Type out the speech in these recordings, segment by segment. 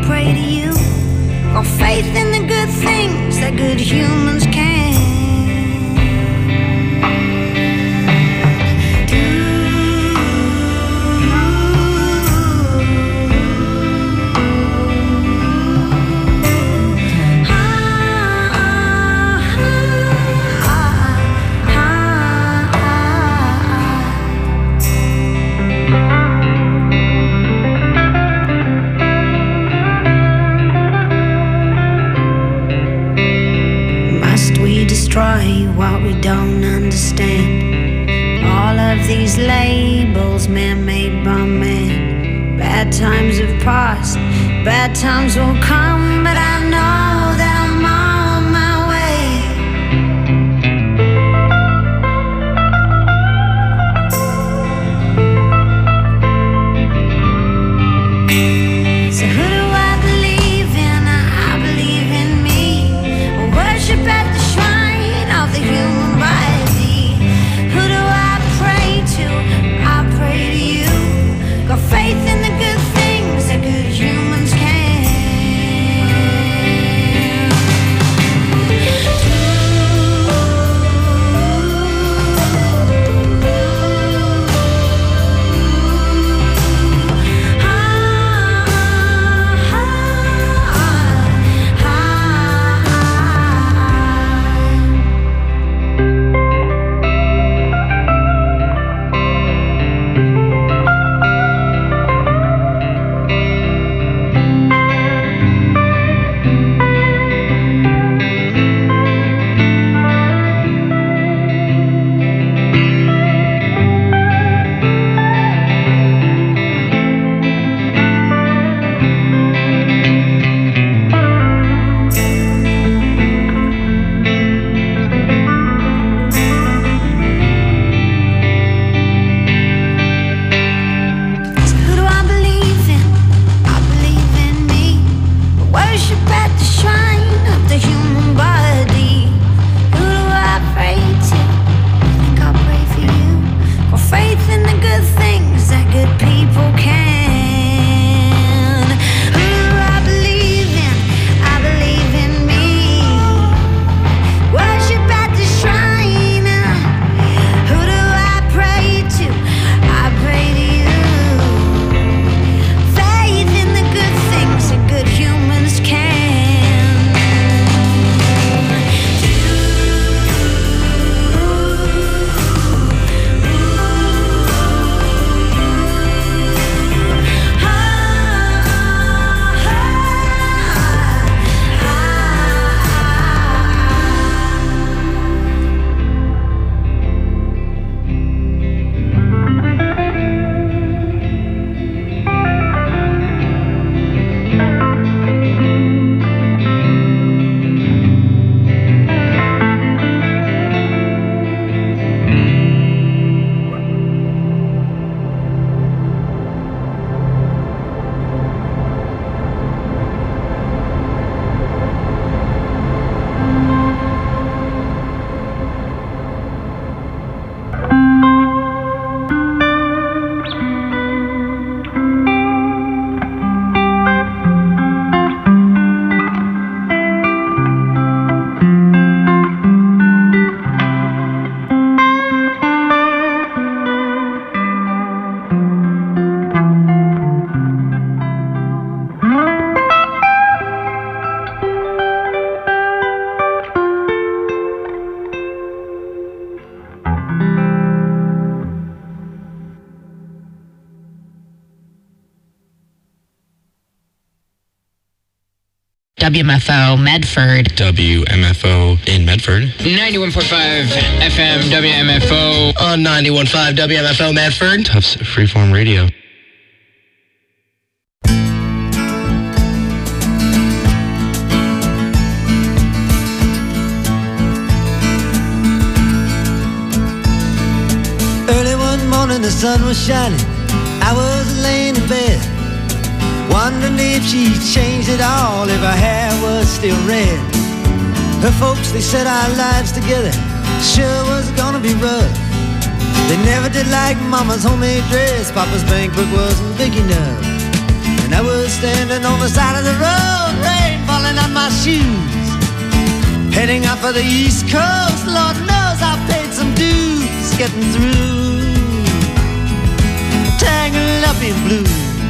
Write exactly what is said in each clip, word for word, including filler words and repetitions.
pray to you. Got faith in the good things that good humans can. What we don't understand. All of these labels man-made by man. Bad times have passed, bad times will come, but I know that I'm on my way. So who do I believe in? I believe in me. I worship at the shrine of the human body. Who do I pray to? I pray to you. Got faith in the good things that good humans can. W M F O Medford. W M F O in Medford. ninety-one point five F M W M F O. On ninety-one point five W M F O Medford. Tufts Freeform Radio. Early one morning the sun was shining. I was laying in bed, wondering if she changed it all, if her hair was still red. Her folks, they said our lives together sure was gonna be rough. They never did like Mama's homemade dress, Papa's bank book wasn't big enough, and I was was standing on the side of the road, rain falling on my shoes, heading out for the East Coast. Lord knows I paid some dues getting through, tangled up in blue.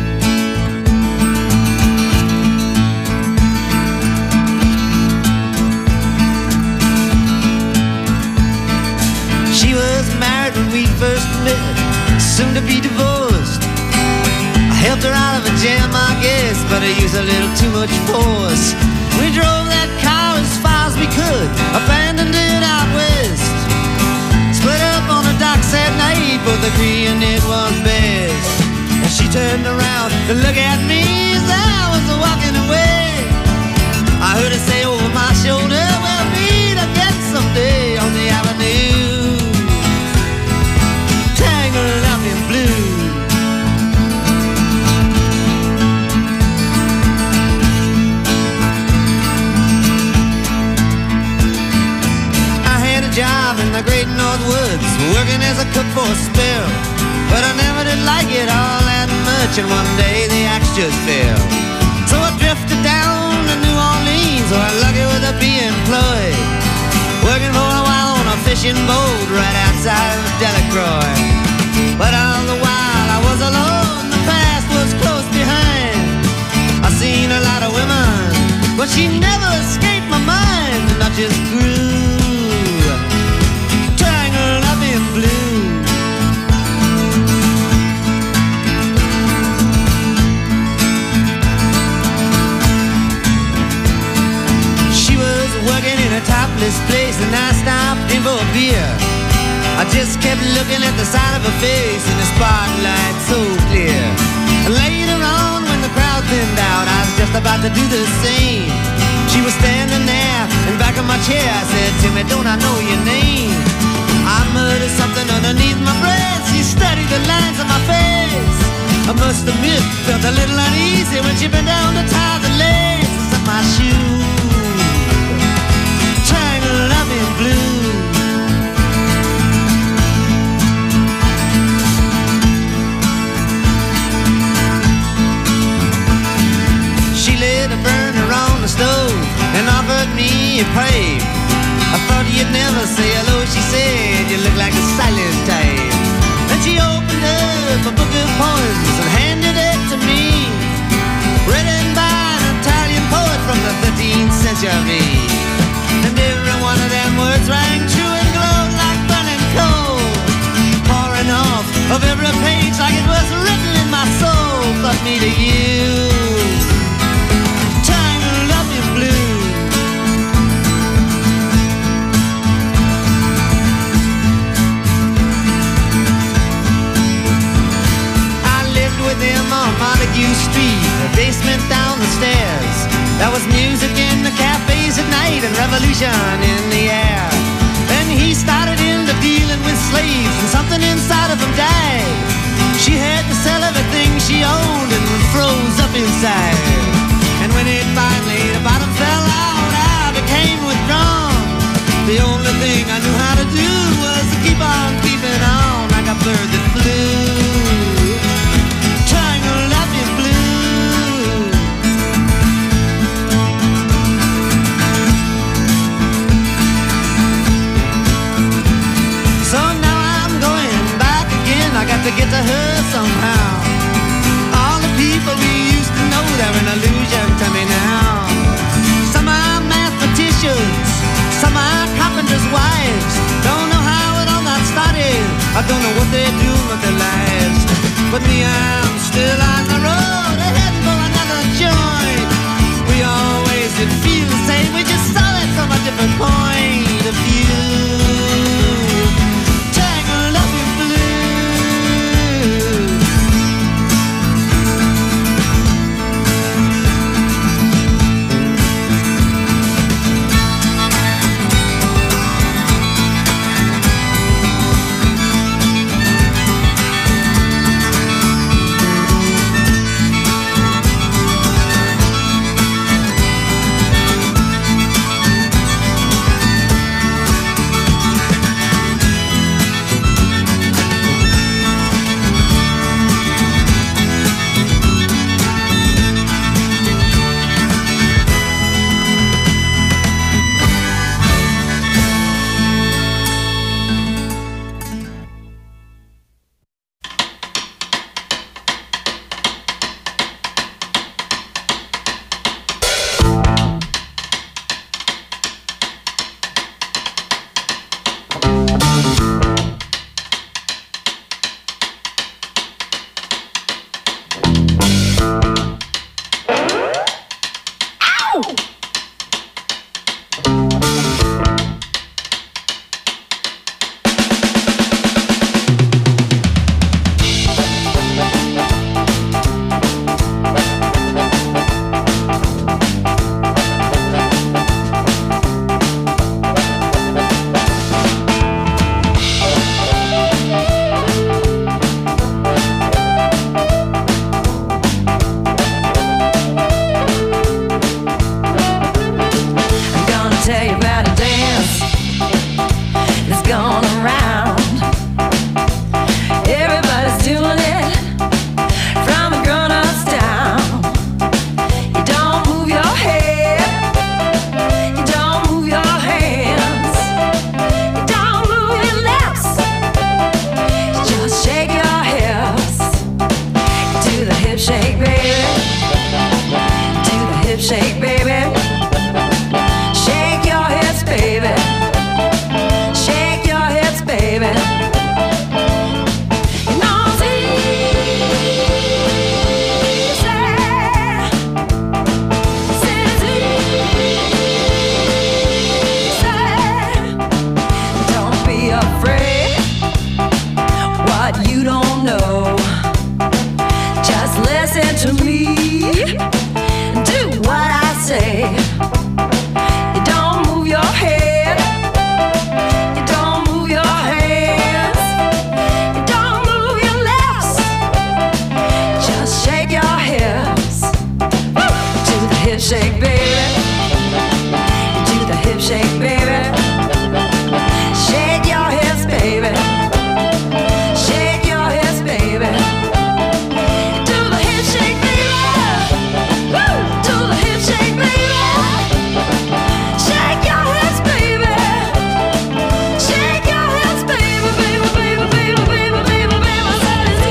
She was married when we first met, soon to be divorced. I helped her out of a jam, I guess, but I used a little too much force. We drove that car as far as we could, abandoned it out west. Split up on the docks at night, both agreeing it was best. And she turned around to look at me as I was walking away. I heard her say over my shoulder, we'll meet again someday on the avenue, tangled up in blue. I had a job in the great North Woods, working as a cook for a spell, but I never did like it all that much, and one day the axe just fell. So I drifted down to New Orleans, where I'm lucky with a be employed, working for a while on a fishing boat right outside of Delacroix. But all the while I was alone, the past was close behind. I seen a lot of women, but she never escaped my mind, and I just grew tangled up in blue. She was working in a topless place, and I stopped in for a beer. I just kept looking at the side of her face in the spotlight so clear. Later on, when the crowd thinned out, I was just about to do the same. She was standing there in back of my chair. I said, Timmy, don't I know your name? I muttered something underneath my breath. She studied the lines on my face. I must admit, felt a little uneasy when she bent down to tie the laces of my shoe, tangled up in blue. A burner on the stove and offered me a pipe. I thought you'd never say hello, she said, you look like a silent type. And she opened up a book of poems and handed it to me, written by an Italian poet from the thirteenth century. And every one of them words rang true and glowed like burning coal, pouring off of every page like it was written in my soul. But me to you, them on Montague Street, the basement down the stairs. There was music in the cafes at night and revolution in the air. Then he started into dealing with slaves, and something inside of him died. She had to sell everything she owned and froze up inside. And when it finally, the bottom fell out, I became withdrawn. The only thing I knew how to do was to keep on keeping on like a bird that flew. To get to her somehow. All the people we used to know, they're an illusion to me now. Some are mathematicians, some are carpenters' wives. Don't know how it all got started, I don't know what they're doing with their lives. But me, I'm still on the road, heading for another joint. We always did feel the same, we just saw it from a different point of view. what you don't know. Just listen to me, do what I say. You don't move your head, you don't move your hands, you don't move your lips. Just shake your hips. Woo! To the hip shake, baby. To the hip shake, baby. Shake your hips, baby. Shake your hips, baby. Do the hip shake, baby. Woo! Do the hip shake, baby. Shake your hips, baby. Shake your hips, baby, baby, baby, baby, baby, baby, baby. Said it's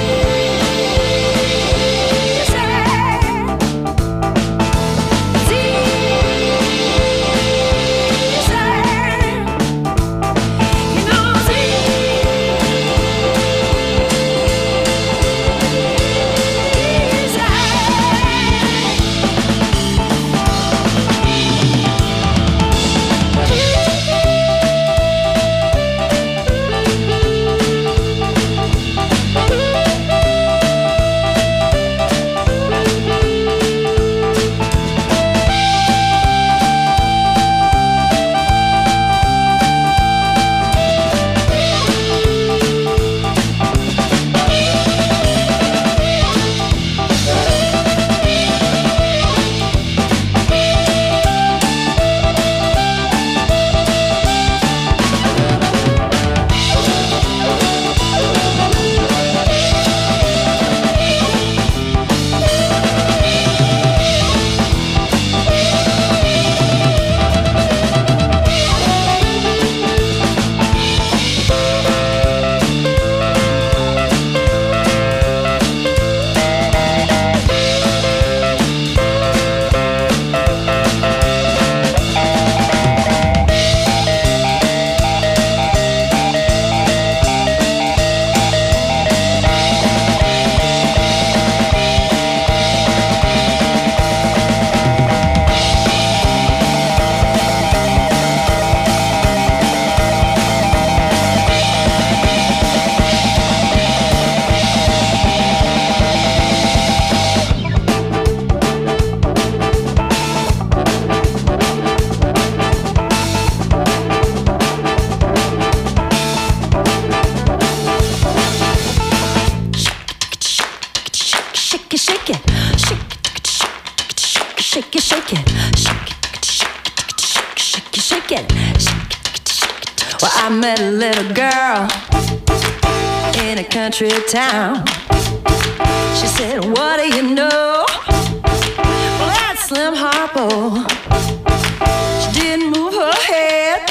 easy. It's easy. You know it's shake it, shake it, shake it, shake it, shake it, shake it, shake it, shake it, shake it. Well, I met a little girl in a country town. She said, what do you know? Well, that's Slim Harpo. She didn't move her head,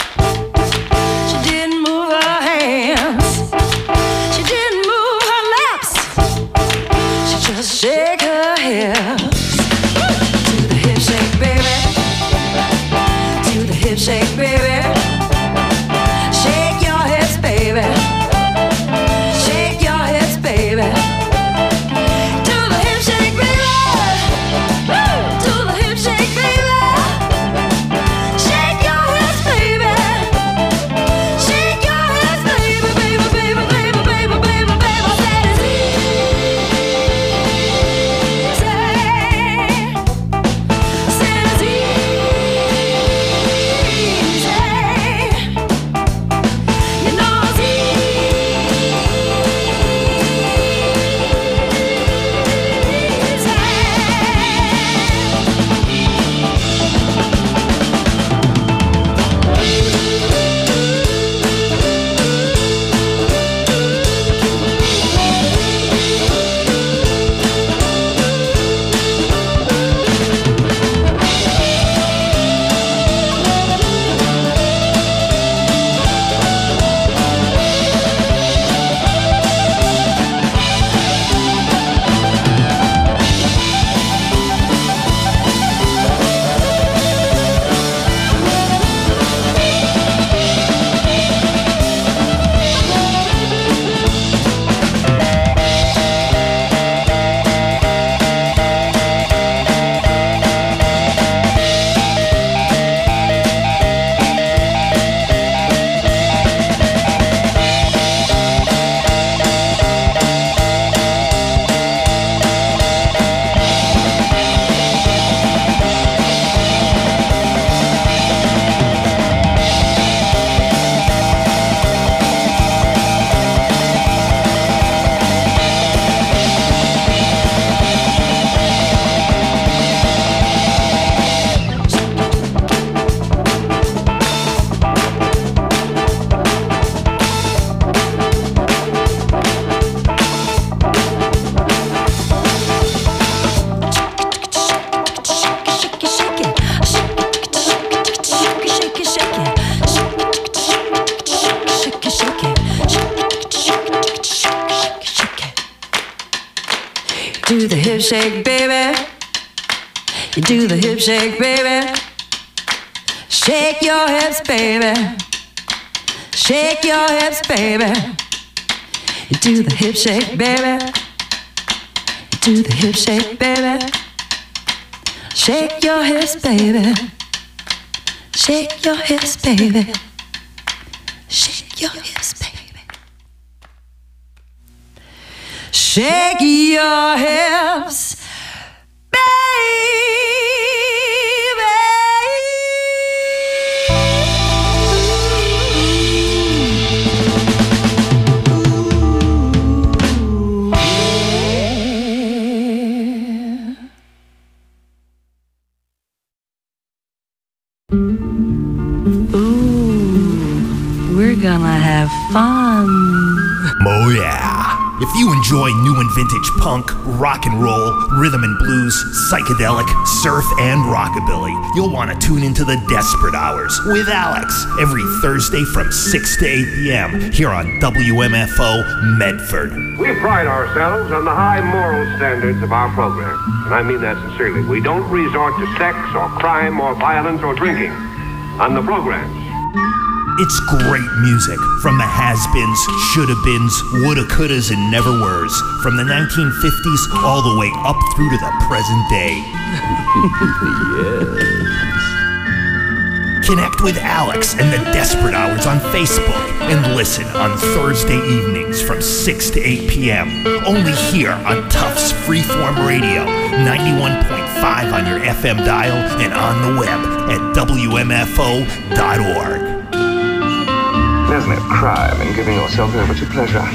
she didn't move her hands, she didn't move her lips. She just shake her hips. To the hip shake, baby. To the hip shake, baby. Shake your hips, baby. Shake your hips, baby. To the hip shake, baby. do the hip shake, baby. You do the hip shake, baby. Shake your hips, baby. Shake your hips, baby. You do the hip shake, baby. You do the hip shake, baby. Shake your hips, baby. Shake your hips, baby. Shake your hips, baby. Shake your hips, baby. We're gonna have fun. Oh yeah. If you enjoy new and vintage punk, rock and roll, rhythm and blues, psychedelic, surf, and rockabilly, you'll want to tune into the Desperate Hours with Alex every Thursday from six to eight p.m. here on W M F O Medford. We pride ourselves on the high moral standards of our program, and I mean that sincerely. We don't resort to sex or crime or violence or drinking on the programs. It's great music from the has-beens, shoulda-beens, woulda-couldas, and never-weres, from the nineteen fifties all the way up through to the present day. Yes. Connect with Alex and the Desperate Hours on Facebook and listen on Thursday evenings from six to eight p.m. only here on Tufts Freeform Radio, ninety-one point five on your F M dial and on the web at W M F O dot org. There's no crime in giving yourself over to pleasure.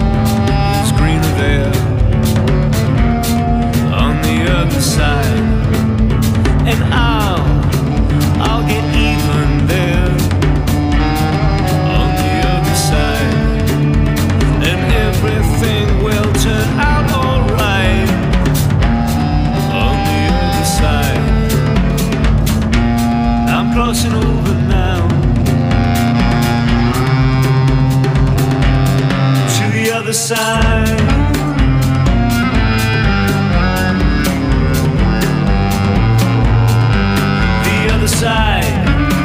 Side crossing over now to the other side. The other side.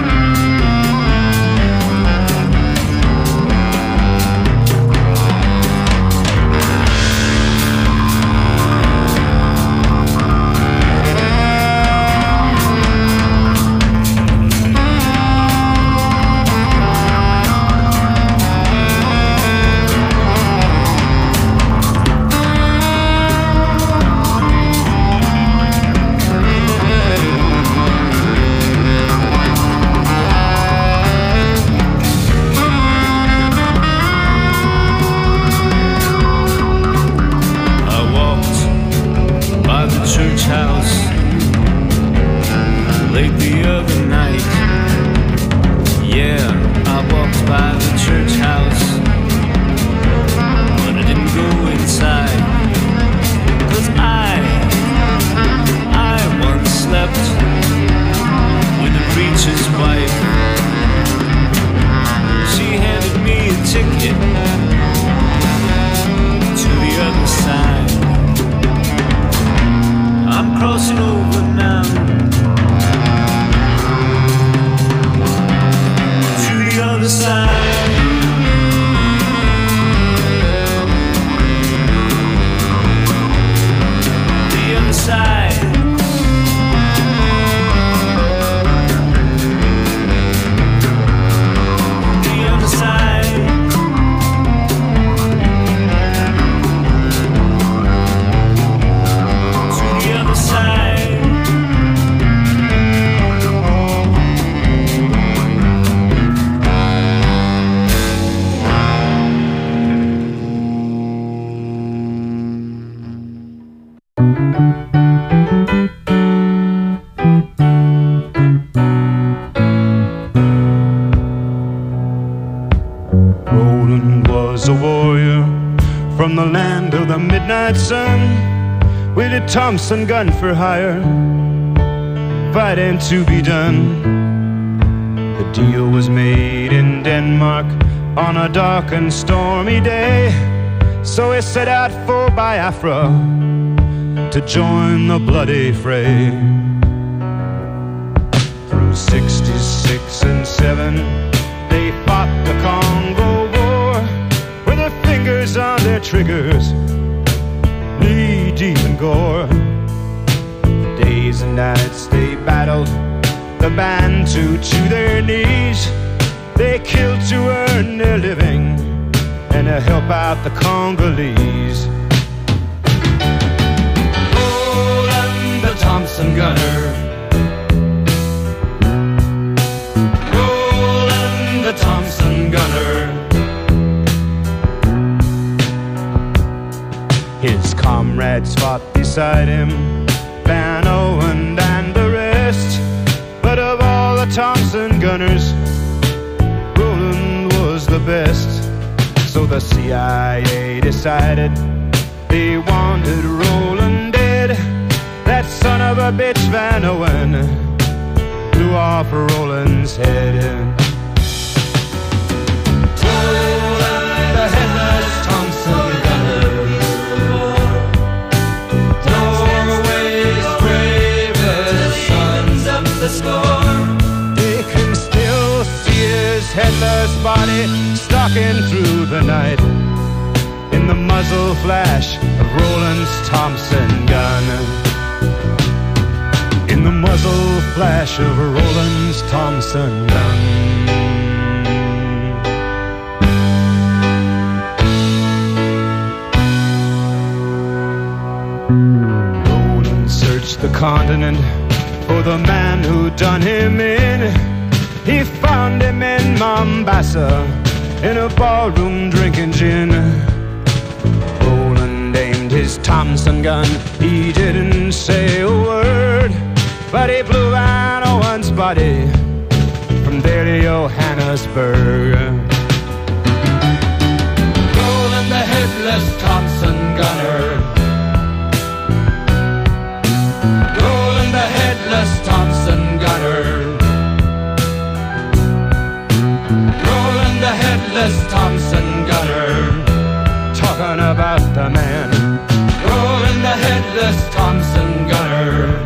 Thompson gun for hire, fighting to be done. The deal was made in Denmark on a dark and stormy day, so he set out for Biafra to join the bloody fray. Through sixty-six and seven, they fought the Congo War with their fingers on their triggers, knee deep in gore. Days and nights they battled the Bantu to their knees. They killed to earn their living and to help out the Congolese. Roland the Thompson gunner, Roland the Thompson gunner. His comrades fought beside him, Van Owen and the rest. But of all the Thompson gunners, Roland was the best. So the C I A decided they wanted Roland dead. That son of a bitch Van Owen blew off Roland's head. Roland the headless Thompson gunner, the score. They can still see his headless body stalking through the night in the muzzle flash of Roland's Thompson gun. In the muzzle flash of Roland's Thompson gun. Roland searched the continent for the man who done him in. He found him in Mombasa in a ballroom drinking gin. Roland aimed his Thompson gun, he didn't say a word, but he blew Van Owen's body from there to Johannesburg. Roland the headless Thompson gunner, Roland the headless Thompson gunner. tireless Thompson gunner.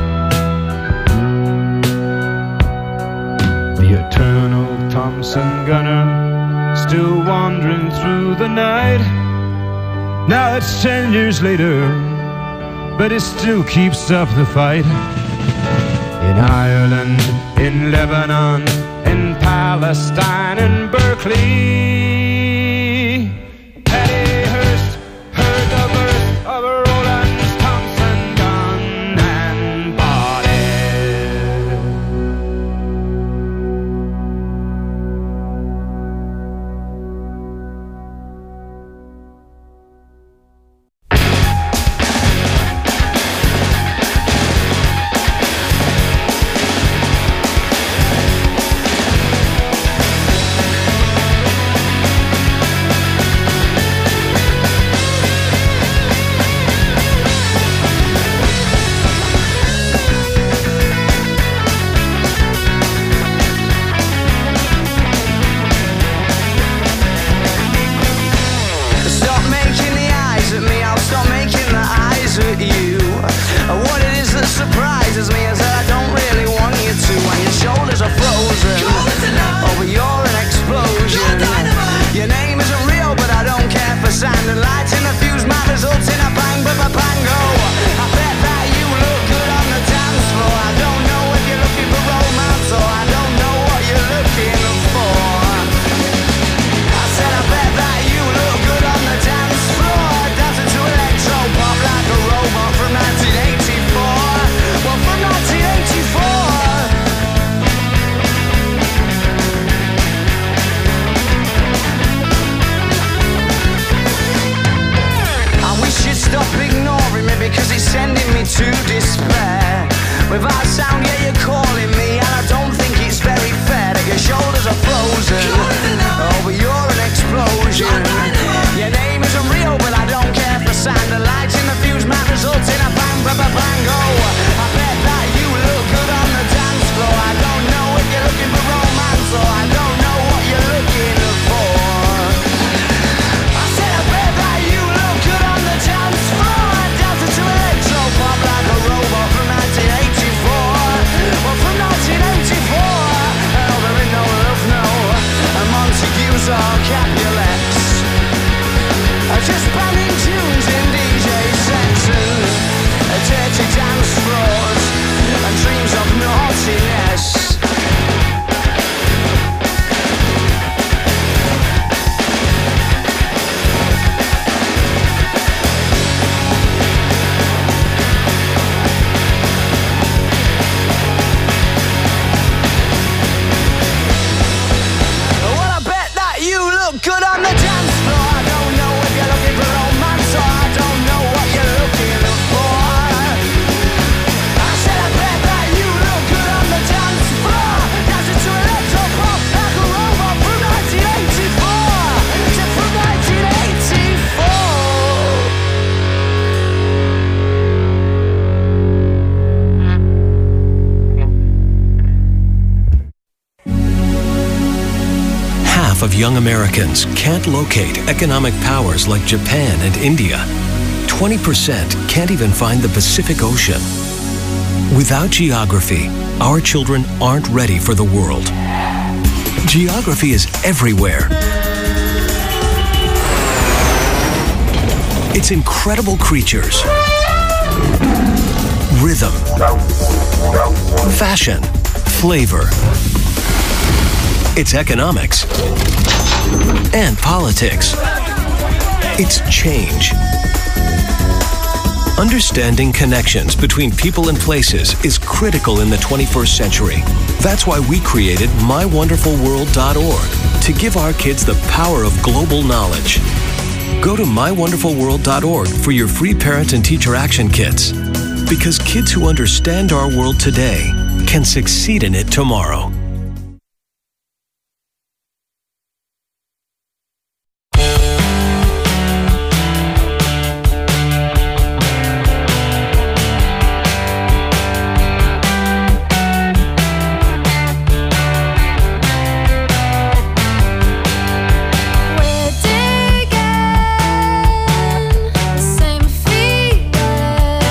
The eternal Thompson gunner, still wandering through the night. Now it's ten years later, but it still keeps up the fight. In Ireland, in Lebanon, in Palestine, in Berkeley, Paddy Hearst heard the birth of Roland Thompson gun and body. Surprises me is that I don't really want you to. When your shoulders are frozen, oh, but you're an explosion. Your name isn't real, but I don't care for sand and lights in the fuse. My results in a bang, but a bango. I bet that you look good on the dance floor. I don't know if you're looking for romance or I don't know what you're looking for. I said I bet that you look good on the dance floor, dancing to electro pop like a robot from nineteen eighty-four. Well, from nineteen eighty-four. I wish you'd stop ignoring me because it's sending me to despair. Without sound, yeah, you're calling me, and I don't think it's very fair that your shoulders are frozen. Oh, but you're an explosion. Your name isn't real, but I don't care for sound. The lights in the fuse might result in a bang, ba ba bango. I bet that you look good on the dance floor. I don't know if you're looking for romance or I don't know what you're looking for. I said I bet that you look good on the dance floor, dancing to electro pop like a robot from nineteen eighty-four. Well, from nineteen eighty-four. Oh, there ain't no love, no. And Montagues or Capulets are just banning tunes in D J sets and dirty dance floors and dreams of naughtiness. Well, I bet that you look good on the dance floor. I don't know if you're looking for romance or I don't know what you're looking for. I said I bet that you look good on the dance floor, dancing to electro pop like a robot from nineteen eighty-four. Said from nineteen eighty-four. Half of young Americans can't locate economic powers like Japan and India. twenty percent can't even find the Pacific Ocean. Without geography, our children aren't ready for the world. Geography is everywhere. Its incredible creatures, rhythm, fashion, flavor, its economics, and politics. It's change. Understanding connections between people and places is critical in the twenty-first century. That's why we created my wonderful world dot org to give our kids the power of global knowledge. Go to my wonderful world dot org for your free parent and teacher action kits. Because kids who understand our world today can succeed in it tomorrow. We're digging the same feeling.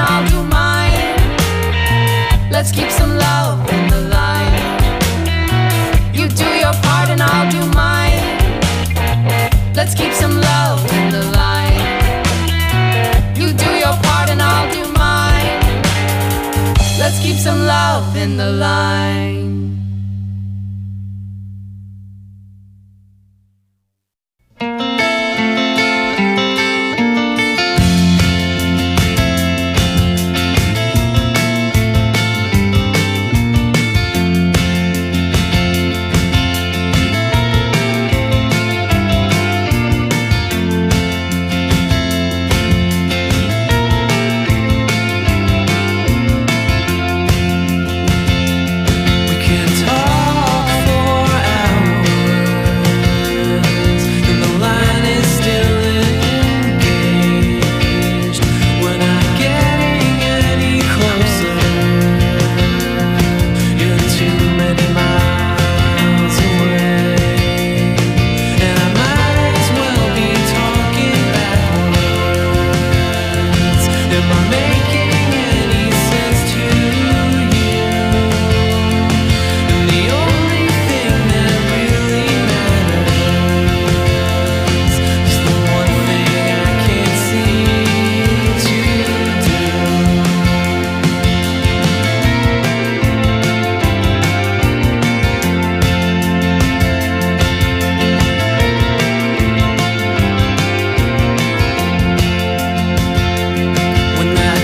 I'll do mine. Let's keep some love in the line. You do your part and I'll do mine. Let's keep some love in the line. You do your part and I'll do mine. Let's keep some love in the line. When that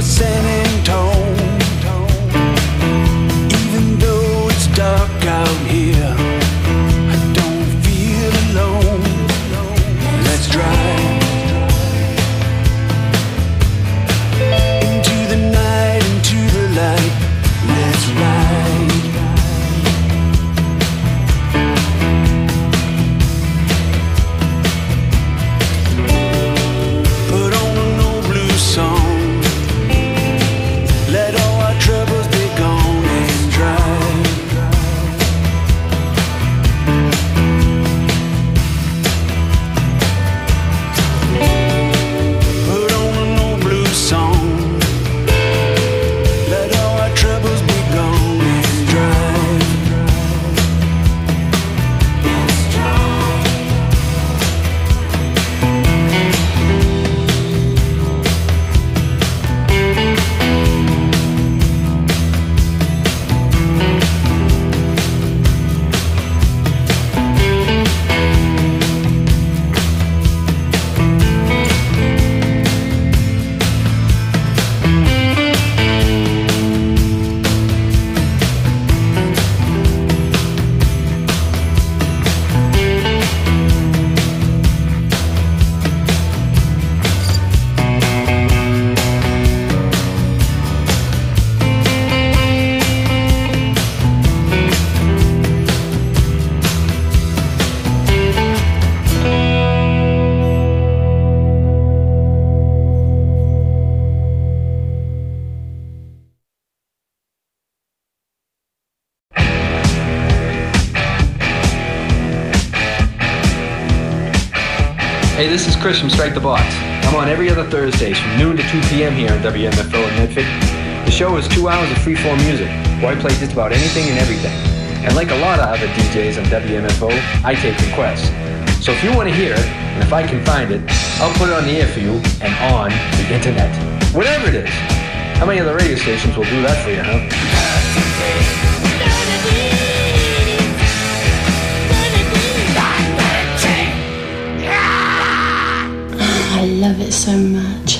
San Antone. Even though it's dark out here, I don't feel alone. Let's drive into the night, into the light. Let's ride. Put on an old blues song. Let all our troubles be gone and drive. Put on an old blues song. Let all our troubles be gone and drive. Let's drive. Hey, this is Chris from Strike the Box. I'm on every other Thursdays from noon to two p.m. here on W M F O in Medford. The show is two hours of free-form music, where I play just about anything and everything. And like a lot of other D Js on W M F O, I take requests. So if you want to hear it, and if I can find it, I'll put it on the air for you and on the internet. Whatever it is. How many other radio stations will do that for you, huh? I love it so much.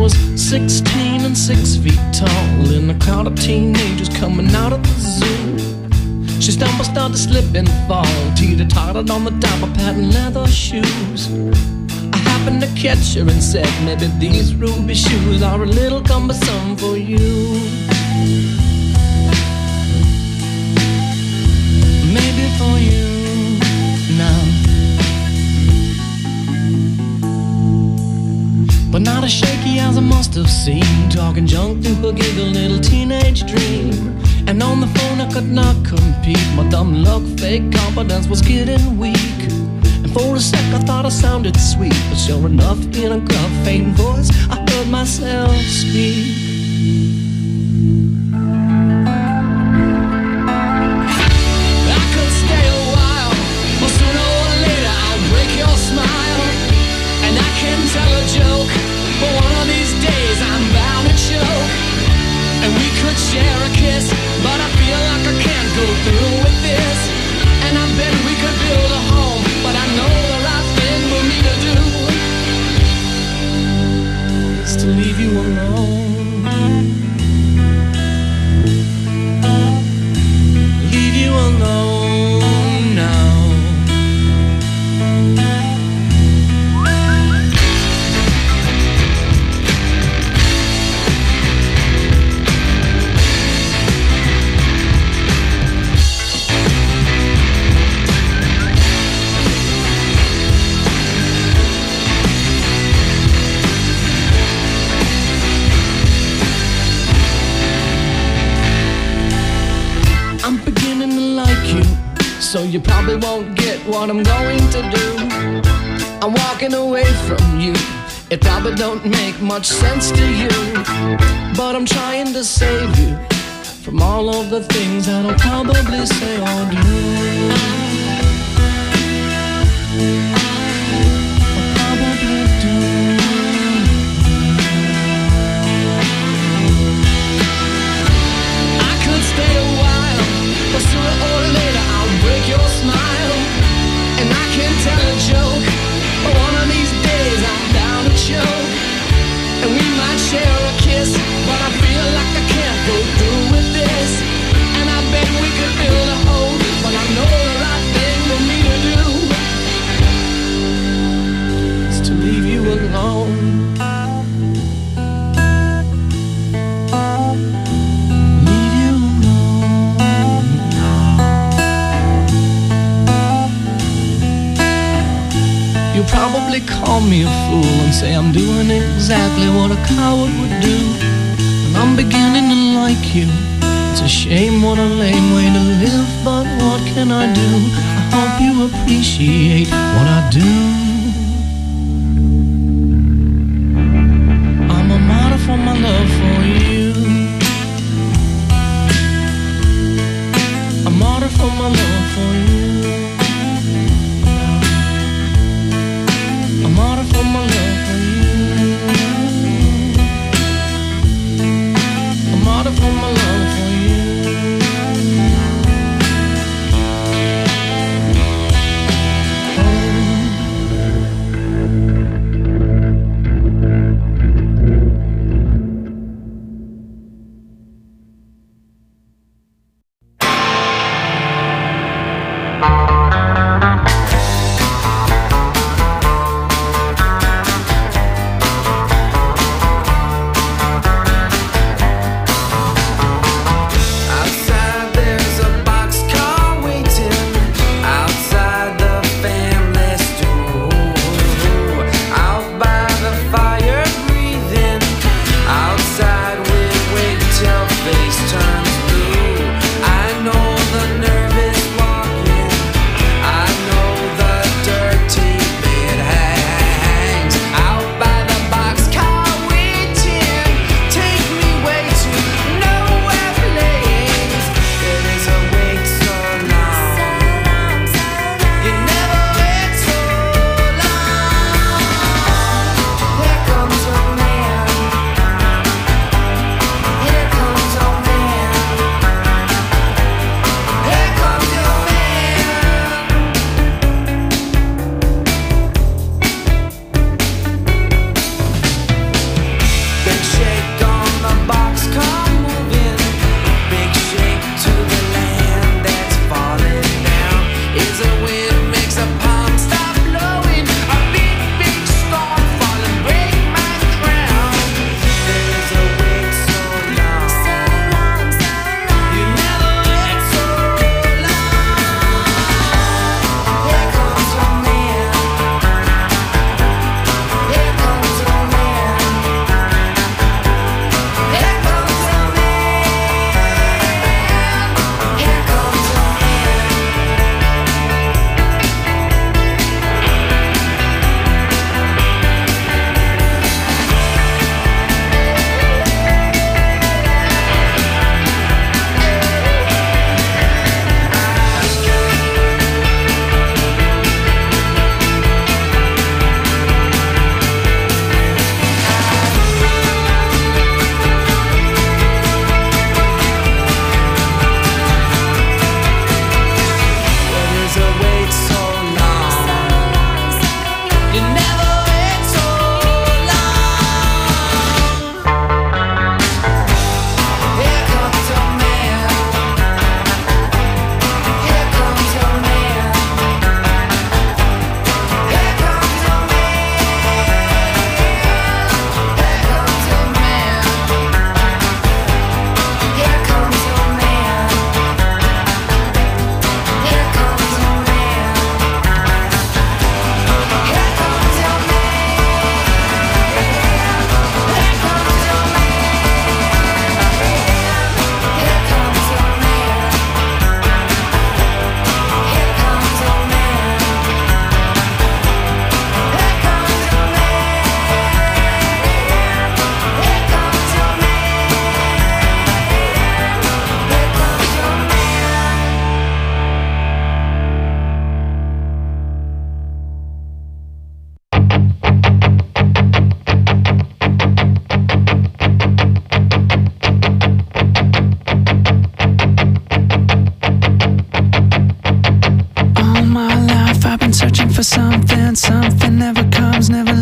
was sixteen and six feet tall in a crowd of teenagers coming out of the zoo. She stumbled, started to slip and fall, teeter-tottered on the top of patent leather shoes. I happened to catch her and said, maybe these ruby shoes are a little cumbersome for you. Maybe for you now. But not as shaky as I must have seemed, talking junk through her giggle little teenage dream. And on the phone I could not compete, my dumb luck, fake confidence was getting weak. And for a sec I thought I sounded sweet, but sure enough in a gruff, faint voice I heard myself speak. I could stay a while, but sooner or later I'll break your smile. And I can tell a joke, but one of these days I'm bound to choke. And we could share a kiss, but I feel like I can't go through with this. And I bet we could build a home, but I know the right thing for me to do is to leave you alone. Leave you alone now. So you probably won't get what I'm going to do. I'm walking away from you. It probably don't make much sense to you, but I'm trying to save you from all of the things that I'll probably say or do. I'll probably do. I could stay a while, but sooner or later I'll break your smile. And I can tell a joke, but one of these days I'm down to choke. And we might share a kiss, but I feel like I can't go through with this. And I bet we could build a home, but I know the right thing for me to do is to leave you alone. You'll probably call me a fool and say I'm doing exactly what a coward would do. And I'm beginning to like you. It's a shame, what a lame way to live, but what can I do? I hope you appreciate what I do. I'm a martyr for my love for you. A martyr for my love for you. A martyr for my love for you. A martyr for my love for you. Oh,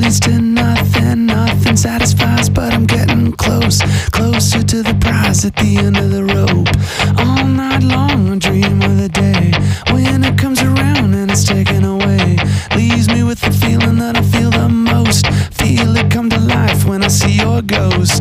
leads to nothing. Nothing satisfies, but I'm getting close, closer to the prize at the end of the rope. All night long I dream of the day when it comes around and it's taken away. Leaves me with the feeling that I feel the most. Feel it come to life when I see your ghost.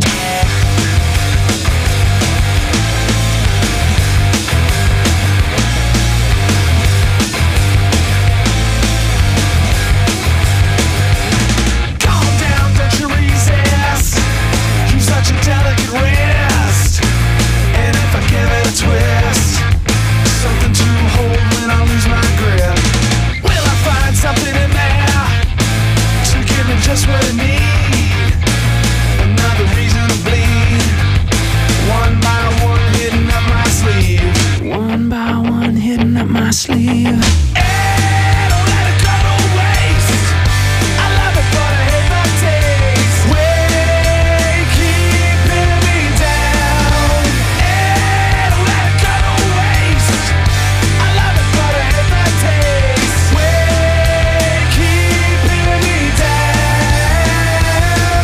Twist, something to hold when I lose my grip. Will I find something in there to give me just what I need? Another reason to bleed. One by one hidden up my sleeve. One by one hidden up my sleeve. Hey, don't let it go to waste. I love it, but I hate my taste. Way keeping me down. Hey, don't let it go to waste. I love it, but I hate my taste. Way keeping me down.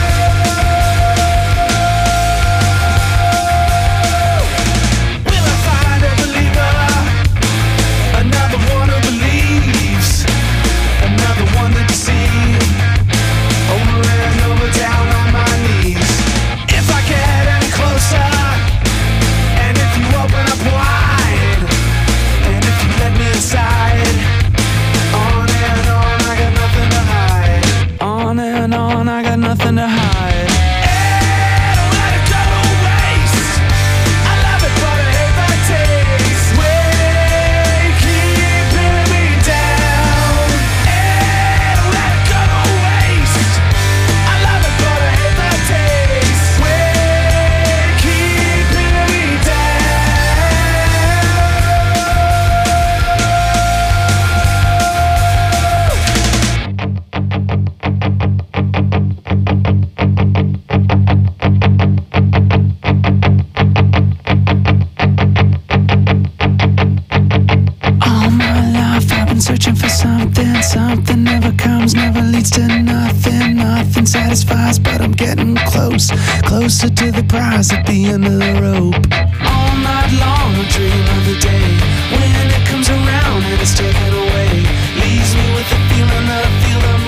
Will I find a believer? Another one who believes. Another one that deceives. Over and over, down on my knees. If I get any closer, and if you open up wide, and if you let me inside, on and on, I got nothing to hide. On and on, I got nothing to hide. Hey, don't let it go to waste. I love it, but I hate my taste. Way keeping me down. Hey, don't let it go to waste. I love it, but I hate my taste. Way keeping me down. All my life I've been searching for something. Something never comes, never leads to nothing. Nothing satisfies, but I'm getting close, closer to the prize at the end of the rope. All night long I dream of the day when it comes around and it's taken away.